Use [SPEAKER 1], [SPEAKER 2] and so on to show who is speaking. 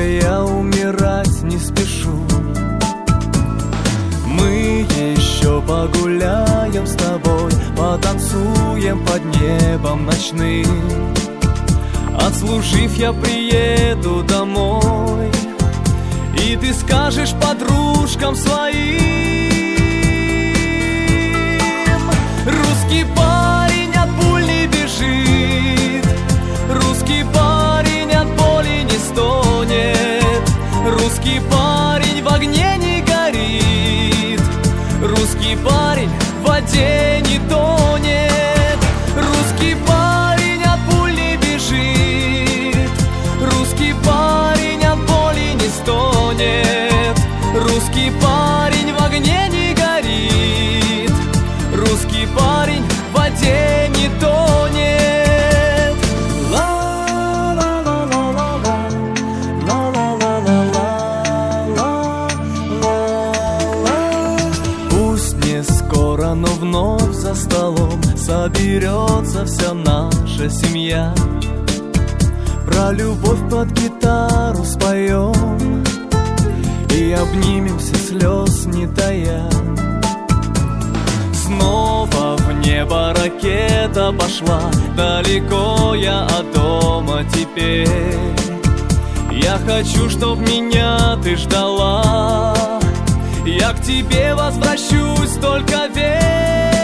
[SPEAKER 1] я умирать не спешу. Мы еще погуляем с тобой, потанцуем под небом ночным. Отслужив, я приеду домой, и ты скажешь подружкам своим: русский парень от пуль не бежит, русский парень от боли не стонет, русский парень в огне не горит, русский парень в воде не тонет, русский парень от пуль не бежит, русский парень от боли не стонет, русский парень в огне не горит, русский парень в воде не тонет. Пусть не скоро, но вновь за столом соберется вся наша семья. Про любовь под гитару споем и обнимемся, слез не тая. Снова в небо ракета пошла, далеко я от дома теперь. Я хочу, чтоб меня ты ждала, я к тебе возвращусь, только верь.